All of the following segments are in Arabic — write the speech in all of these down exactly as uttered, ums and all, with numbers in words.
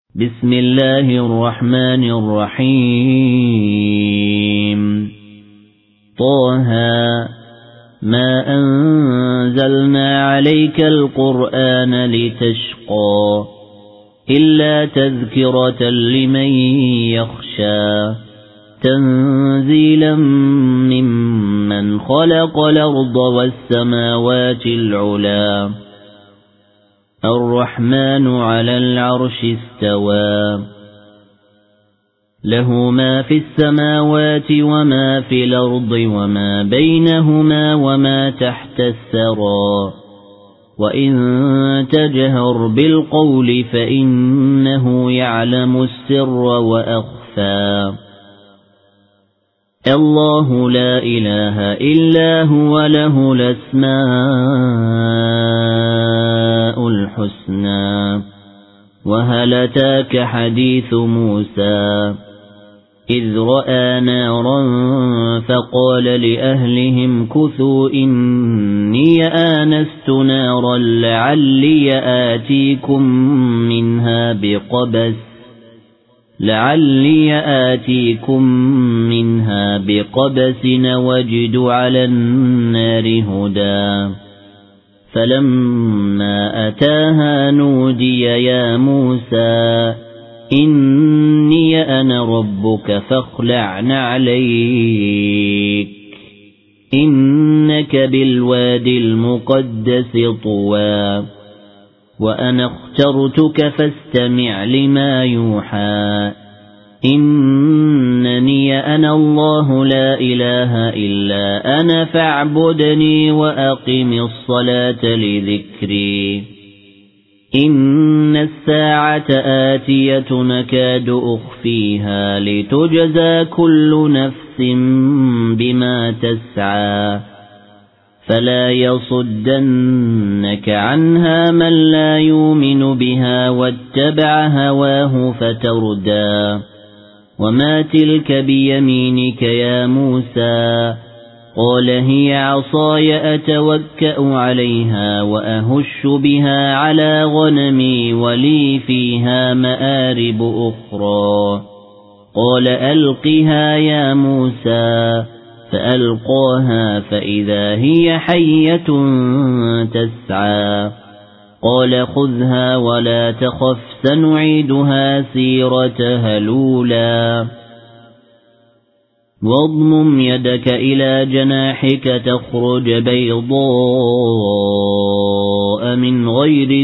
بسم الله الرحمن الرحيم طه ما أنزلنا عليك القرآن لتشقى إلا تذكرة لمن يخشى تنزيلا ممن خلق الأرض والسماوات العلى الرحمن على العرش استوى له ما في السماوات وما في الأرض وما بينهما وما تحت الثرى وإن تجهر بالقول فإنه يعلم السر وأخفى الله لا إله إلا هو له الأسماء الحسنى وهل أتاك حديث موسى إذ رأى نارا فقال لأهلهم كثوا إني آنست نارا لعلي آتيكم منها بقبس لعلي آتيكم منها بقبس وجد على النار هدى فلما أتاها نودي يا موسى إني أنا ربك فاخلع نعليك إنك بالوادي المقدس طوى وأنا اخترتك فاستمع لما يوحى إنني أنا الله لا إله إلا أنا فاعبدني وأقم الصلاة لذكري إن الساعة آتية نكاد أخفيها لتجزى كل نفس بما تسعى فلا يصدنك عنها من لا يؤمن بها واتبع هواه فتردى وما تلك بيمينك يا موسى قال هي عصاي أتوكأ عليها وأهش بها على غنمي ولي فيها مآرب أخرى قال ألقها يا موسى فألقاها فإذا هي حية تسعى قال خذها ولا تخف سنعيدها سيرتها الأولى واضمم يدك إلى جناحك تخرج بيضاء من غير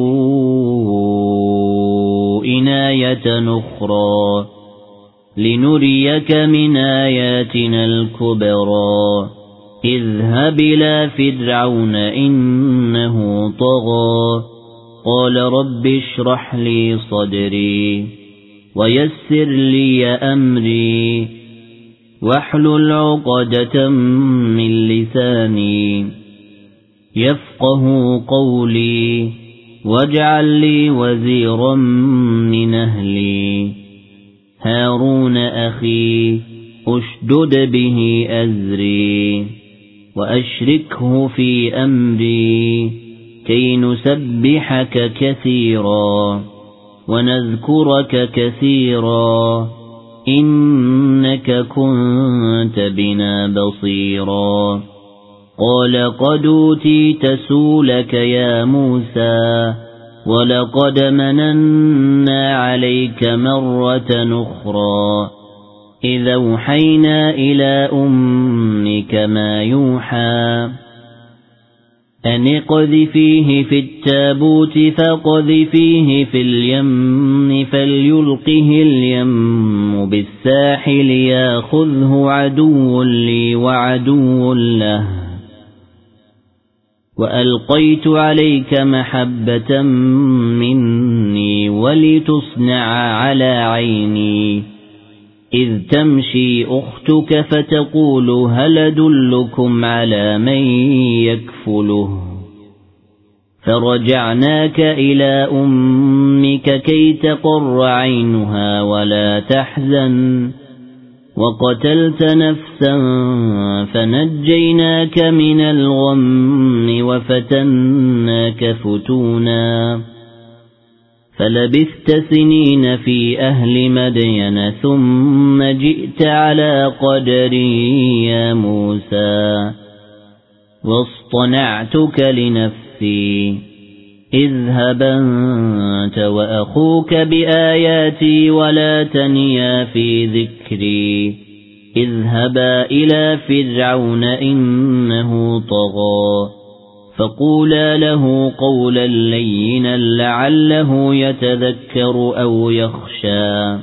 سوء آية أخرى لنريك من آياتنا الكبرى اذهب إلى فرعون إنه طغى قال رب اشرح لي صدري ويسر لي أمري واحلل عقدة من لساني يفقه قولي واجعل لي وزيرا من أهلي هارون أخي أشدد به أزري وأشركه في أمري كي نسبحك كثيرا ونذكرك كثيرا إنك كنت بنا بصيرا قال قد أوتيت سؤلك يا موسى ولقد مننا عليك مرة أخرى إذا أوحينا إلى أمك ما يوحى أن اقذفيه في التابوت فاقذفيه في اليم فليلقه اليم بالساحل ياخذه عدو لي وعدو له وألقيت عليك محبة مني ولتصنع على عيني إذ تمشي أختك فتقول هل أدلكم على من يكفله فرجعناك إلى أمك كي تقر عينها ولا تحزن وقتلت نفسا فنجيناك من الغم وفتناك فتونا فلبثت سنين في أهل مدين ثم جئت على قدري يا موسى واصطنعتك لنفسي اذهب أنت وأخوك بآياتي ولا تنيا في ذكري اذهبا إلى فرعون إنه طغى فقولا له قولا لينا لعله يتذكر أو يخشى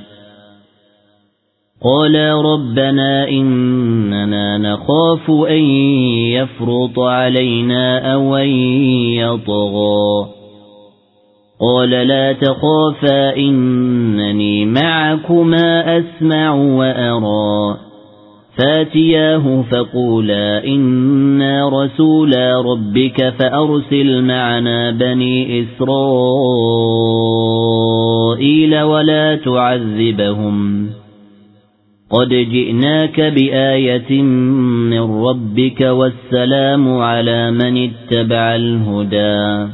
قالا ربنا إننا نخاف أن يفرط علينا أو أن يطغى قال لا تخافا إنني معكما أسمع وأرى فاتياه فقولا إنا رسولا ربك فأرسل معنا بني إسرائيل ولا تعذبهم قد جئناك بآية من ربك والسلام على من اتبع الهدى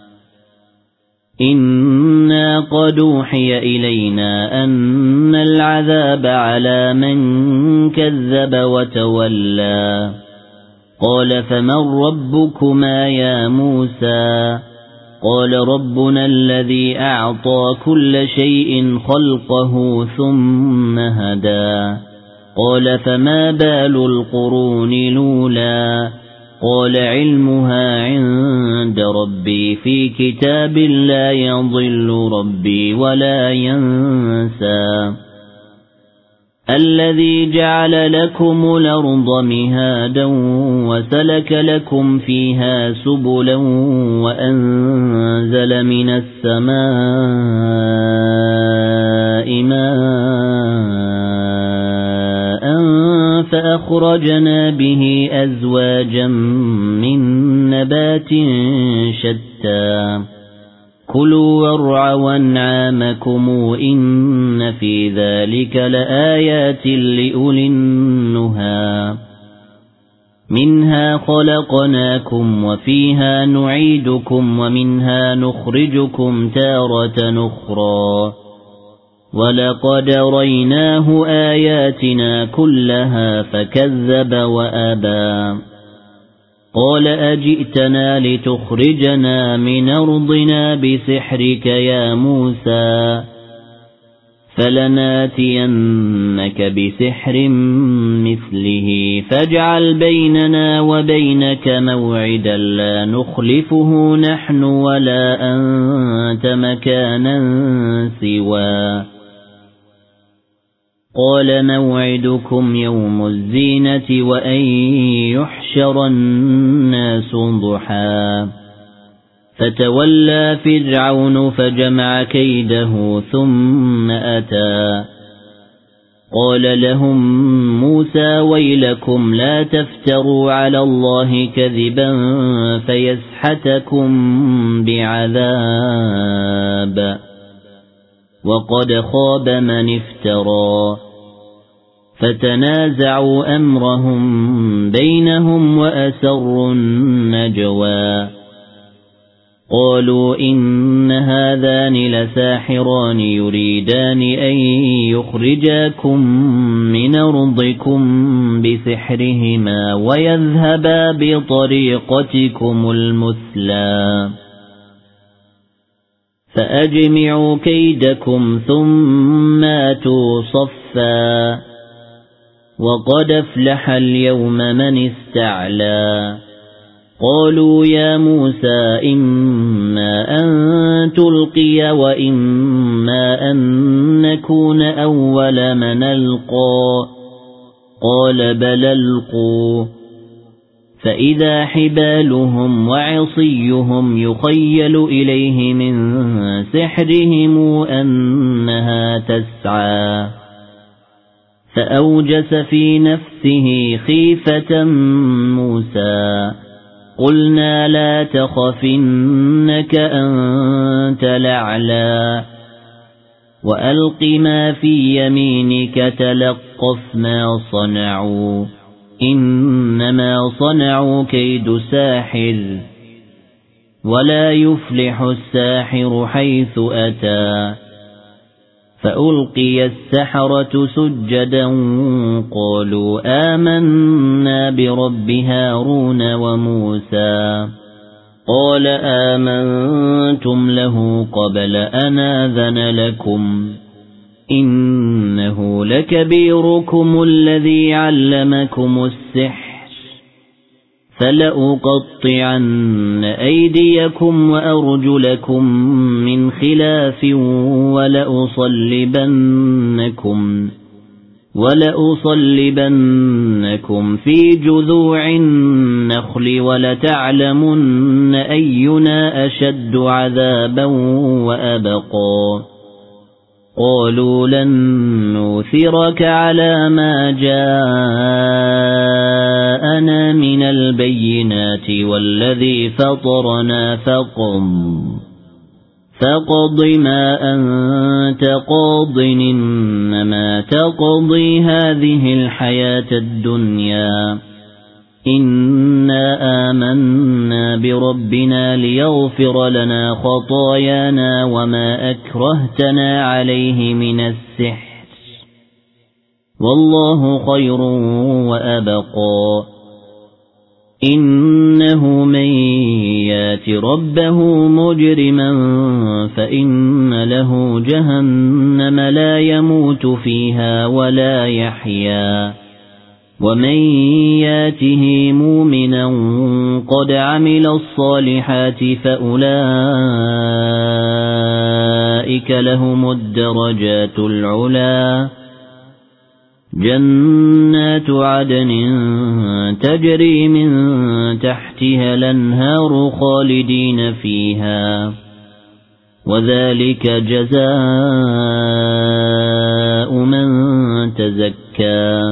إنا قد أوحي إلينا أن العذاب على من كذب وتولى قال فمن ربكما يا موسى قال ربنا الذي أعطى كل شيء خلقه ثم هدى قال فما بال القرون الأولى قال علمها عند ربي في كتاب لا يضل ربي ولا ينسى الذي جعل لكم الأرض مهادا وسلك لكم فيها سبلا وأنزل من السماء ماء فأخرجنا به أزواجا من نبات شتى كلوا وارعوا أنعامكم إن في ذلك لآيات لأولي النهى منها خلقناكم وفيها نعيدكم ومنها نخرجكم تارة أخرى ولقد ريناه آياتنا كلها فكذب وأبى قال أجئتنا لتخرجنا من أرضنا بسحرك يا موسى فلناتينك بسحر مثله فاجعل بيننا وبينك موعدا لا نخلفه نحن ولا أنت مكانا سوى قال موعدكم يوم الزينة وأن يحشر الناس ضحى فتولى فرعون فجمع كيده ثم أتى قال لهم موسى ويلكم لا تفتروا على الله كذبا فيسحتكم بعذاب وقد خاب من افترى فتنازعوا أمرهم بينهم وأسروا النجوى قالوا إن هذان لساحران يريدان أن يخرجاكم من أرضكم بسحرهما ويذهبا بطريقتكم المثلى فأجمعوا كيدكم ثم آتوا صفا وقد أفلح اليوم من استعلى قالوا يا موسى إما أن تلقي وإما أن نكون أول من ألقى قال بل ألقوا فإذا حبالهم وعصيهم يخيل إليه من سحرهم أنها تسعى فأوجس في نفسه خيفة موسى قلنا لا تخف إنك أنت الأعلى وألق ما في يمينك تلقف ما صنعوا إنما صنعوا كيد ساحر ولا يفلح الساحر حيث أتى فألقي السحرة سجدا قالوا آمنا برب هارون وموسى قال آمنتم له قبل أن آذن لكم إنه لكبيركم الذي علمكم السحر فلأقطعن أيديكم وأرجلكم من خلاف ولأصلبنكم ولأصلبنكم في جذوع النخل ولتعلمن أينا أشد عذابا وأبقى قالوا لن نؤثرك على ما جاءنا من البينات والذي فطرنا فقم فقض ما أنت قاض إنما تقضي هذه الحياة الدنيا إنا آمنا بربنا ليغفر لنا خطايانا وما أكرهتنا عليه من السحر والله خير وأبقى إنه من يات ربه مجرما فإن له جهنم لا يموت فيها ولا يحيا ومن ياته مؤمنا قد عمل الصالحات فأولئك لهم الدرجات العلا جنات عدن تجري من تحتها الأنهار خالدين فيها وذلك جزاء من تزكى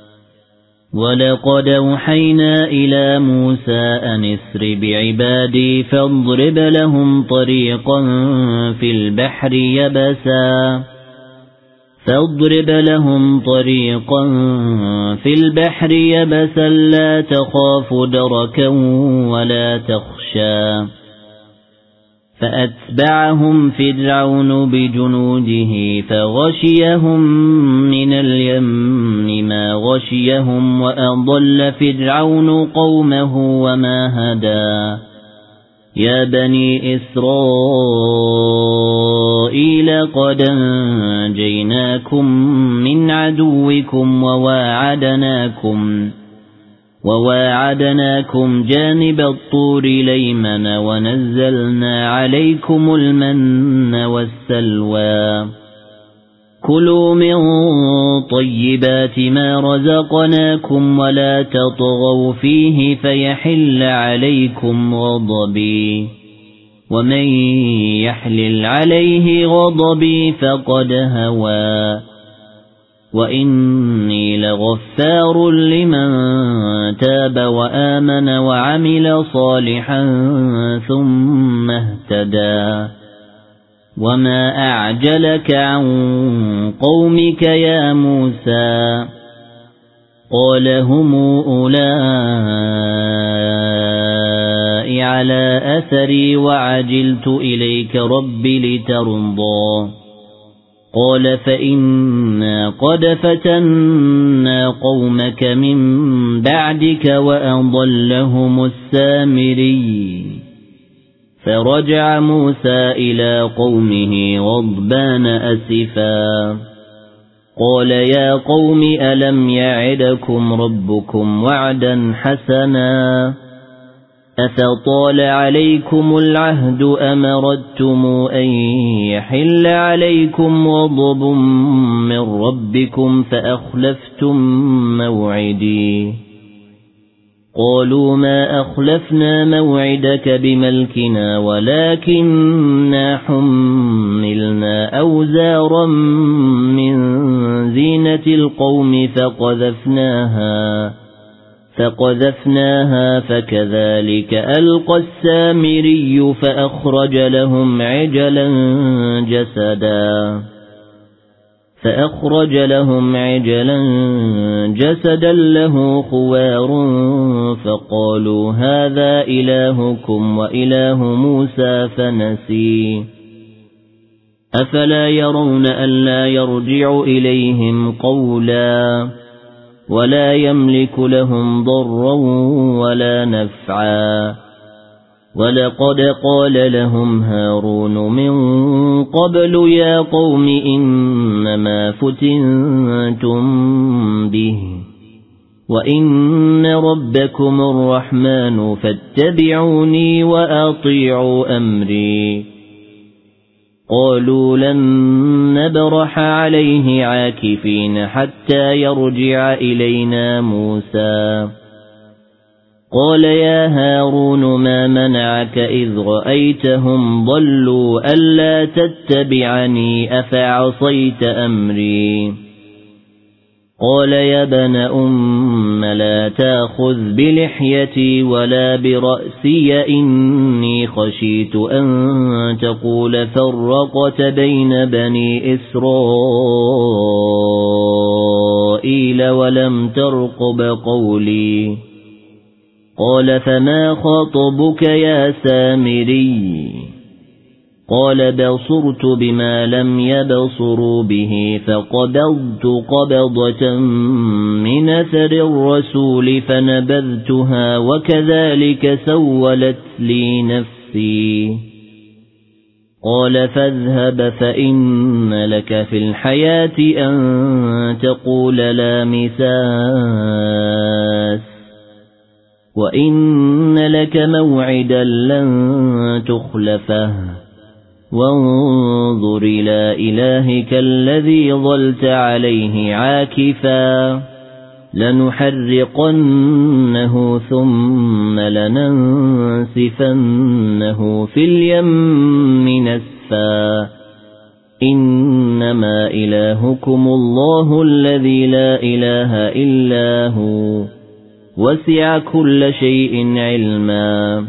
ولقد أوحينا إلى موسى أن اسر بعبادي فاضرب لهم طريقا في البحر يبسا فاضرب لهم طريقا في البحر يبسا لا تخاف دركا ولا تخشى فأتبعهم فرعون بجنوده فغشيهم من اليم ما غشيهم وأضل فرعون قومه وما هدى يا بني إسرائيل قد أنجيناكم من عدوكم وواعدناكم وواعدناكم جانب الطور الأيمن ونزلنا عليكم المن والسلوى كلوا من طيبات ما رزقناكم ولا تطغوا فيه فيحل عليكم غضبي ومن يحلل عليه غضبي فقد هوى وإني لغفار لمن تاب وآمن وعمل صالحا ثم اهتدى وما أعجلك عن قومك يا موسى قال هم أولئك على أثري وعجلت إليك رب لترضى قال فإنا قد فتنا قومك من بعدك وأضلهم السامري فرجع موسى إلى قومه غضبان أسفا قال يا قوم ألم يعدكم ربكم وعدا حسنا أفطال عليكم العهد أم أردتم أن يحل عليكم غضب من ربكم فأخلفتم موعدي قالوا ما أخلفنا موعدك بملكنا ولكننا حملنا أوزارا من زينة القوم فقذفناها فقذفناها فكذلك ألقى السامري فأخرج لهم عجلا جسدا فأخرج لهم عجلا جسدا له خوار فقالوا هذا إلهكم وإله موسى فنسي أفلا يرون ألا يرجع إليهم قولا ولا يملك لهم ضرا ولا نفعا ولقد قال لهم هارون من قبل يا قوم إنما فتنتم به وإن ربكم الرحمن فاتبعوني وأطيعوا أمري قالوا لن نبرح عليه عاكفين حتى يرجع إلينا موسى قال يا هارون ما منعك إذ رأيتهم ضلوا ألا تتبعني أفعصيت أمري قال يا ابن أم لا تأخذ بلحيتي ولا برأسي إني خشيت أن تقول فرقت بين بني إسرائيل ولم ترقب قولي قال فما خطبك يا سامري قال بصرت بما لم يبصروا به فقبضت قبضة من أثر الرسول فنبذتها وكذلك سولت لي نفسي قال فاذهب فإن لك في الحياة أن تقول لا مساس وإن لك موعدا لن تخلفه وانظر إلى إلهك الذي ظلت عليه عاكفا لنحرقنه ثم لننسفنه في اليم نسفا إنما إلهكم الله الذي لا إله إلا هو وسع كل شيء علما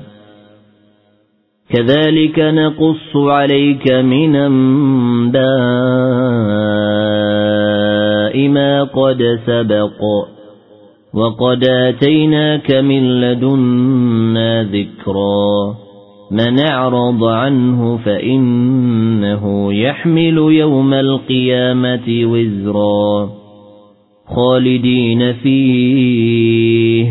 كذلك نقص عليك من أنباء ما قد سبق وقد آتيناك من لدنا ذكرا من أعرض عنه فإنه يحمل يوم القيامة وزرا خالدين فيه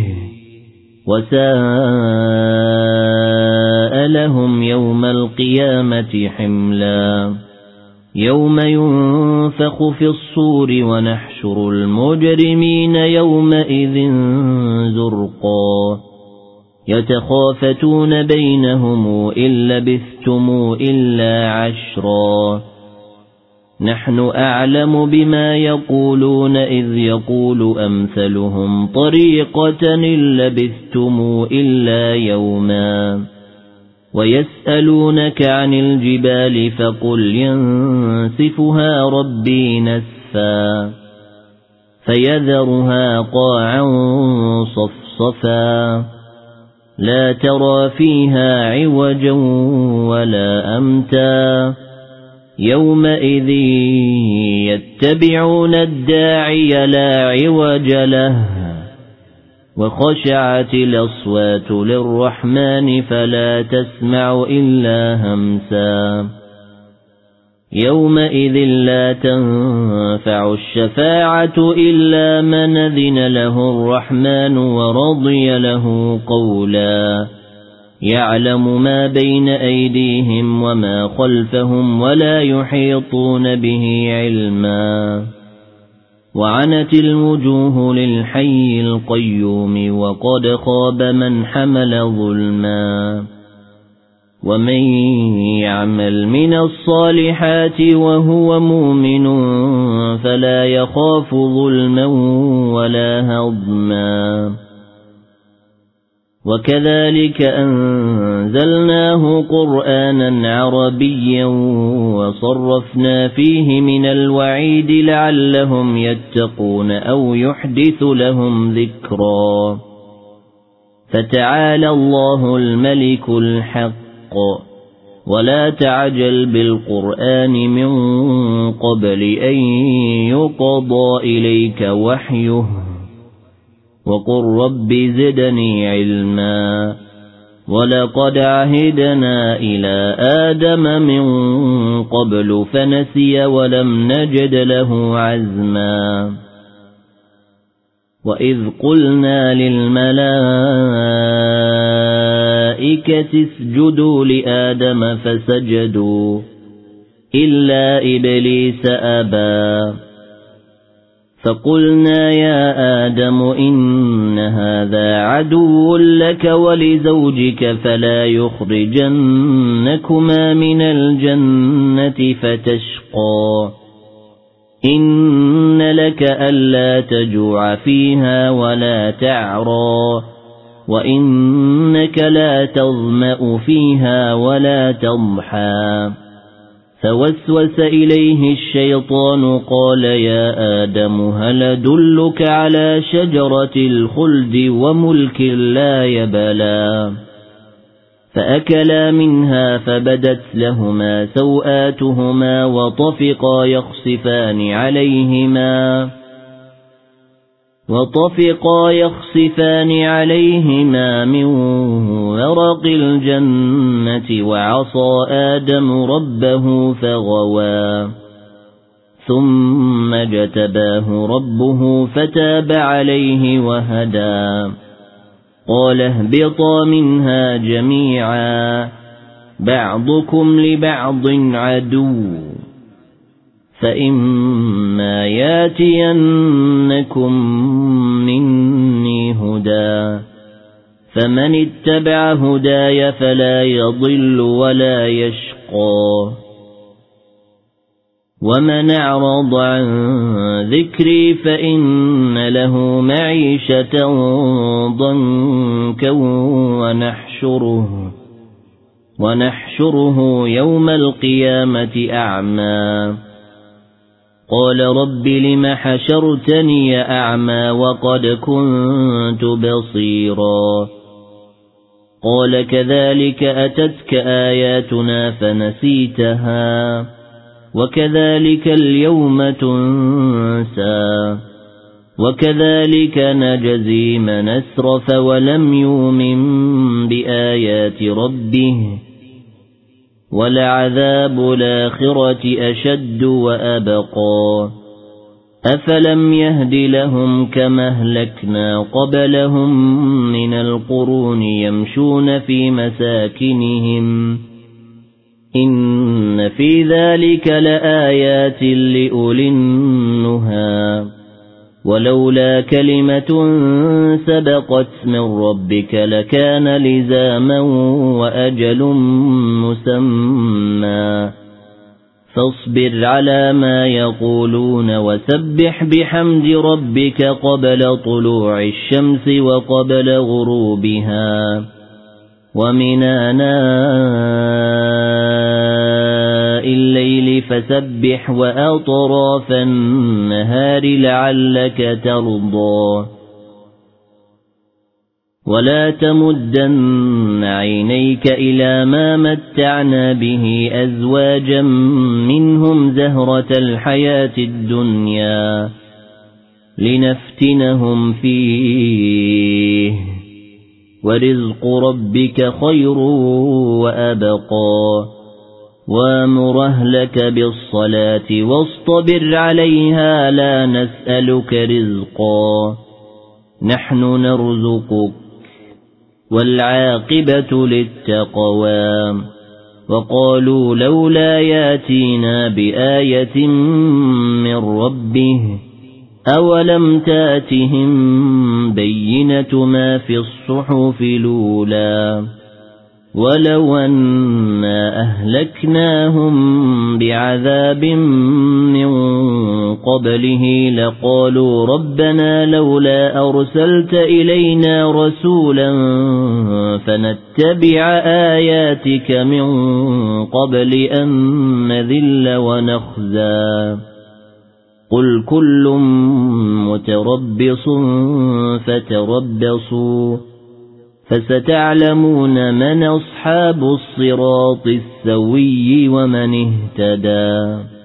وساء لهم يوم القيامة حملا يوم ينفخ في الصور ونحشر المجرمين يومئذ زرقا يتخافتون بينهم إن لبثتم إلا عشرا نحن أعلم بما يقولون إذ يقول أمثلهم طريقة إن لبثتم إلا يوما ويسألونك عن الجبال فقل ينسفها ربي نسفا فيذرها قاعا صفصفا لا ترى فيها عوجا ولا أمتا يومئذ يتبعون الداعي لا عوج له وخشعت الأصوات للرحمن فلا تسمع إلا همسا يومئذ لا تنفع الشفاعة إلا من أذن له الرحمن ورضي له قولا يعلم ما بين أيديهم وما خلفهم ولا يحيطون به علما وعنت الوجوه للحي القيوم وقد خاب من حمل ظلما ومن يعمل من الصالحات وهو مؤمن فلا يخاف ظلما ولا هضما وكذلك أنزلناه قرآنا عربيا وصرفنا فيه من الوعيد لعلهم يتقون أو يحدث لهم ذكرا فتعالى الله الملك الحق ولا تعجل بالقرآن من قبل أن يقضى إليك وحيه وقل رب زدني علما ولقد عهدنا إلى آدم من قبل فنسي ولم نجد له عزما وإذ قلنا للملائكة اسجدوا لآدم فسجدوا إلا إبليس أبى فقلنا يا آدم إن هذا عدو لك ولزوجك فلا يخرجنكما من الجنة فتشقى إن لك ألا تجوع فيها ولا تعرى وإنك لا تظمأ فيها ولا تضحى فوسوس إليه الشيطان قال يا آدم هل أدلك على شجرة الخلد وملك لا يبلى فأكلا منها فبدت لهما سوآتهما وطفقا يخصفان عليهما وطفقا يخصفان عليهما من ورق الجنة وعصى آدم ربه فغوى ثم اجتباه ربه فتاب عليه وهدى قال اهبطا منها جميعا بعضكم لبعض عدو فإما ياتينكم مني هدى فمن اتبع هداي فلا يضل ولا يشقى ومن أعرض عن ذكري فإن له معيشة ضنكا ونحشره ونحشره يوم القيامة أعمى قال رب لم حشرتني أعمى وقد كنت بصيرا قال كذلك أتتك آياتنا فنسيتها وكذلك اليوم تنسى وكذلك نجزي من أسرف ولم يؤمن بآيات ربه ولعذاب الآخرة أشد وأبقى أفلم يهد لهم كما أهلكنا قبلهم من القرون يمشون في مساكنهم إن في ذلك لآيات لأولي النهى ولولا كلمة سبقت من ربك لكان لزاما وأجل مسمى فاصبر على ما يقولون وسبح بحمد ربك قبل طلوع الشمس وقبل غروبها ومن آناء الليل فسبح وأطراف النهار لعلك ترضى ولا تمدن عينيك إلى ما متعنا به أزواجا منهم زهرة الحياة الدنيا لنفتنهم فيه ورزق ربك خير وأبقى وامر أهلك بالصلاة واصطبر عليها لا نسألك رزقا نحن نرزقك والعاقبة للتقوى وقالوا لولا ياتينا بآية من ربه أولم تاتهم بينة ما في الصحف الأولى ولو أنا أهلكناهم بعذاب من قبله لقالوا ربنا لولا أرسلت إلينا رسولا فنتبع آياتك من قبل أن نذل ونخزى قل كل متربص فتربصوا فستعلمون من أصحاب الصراط السوي ومن اهتدى.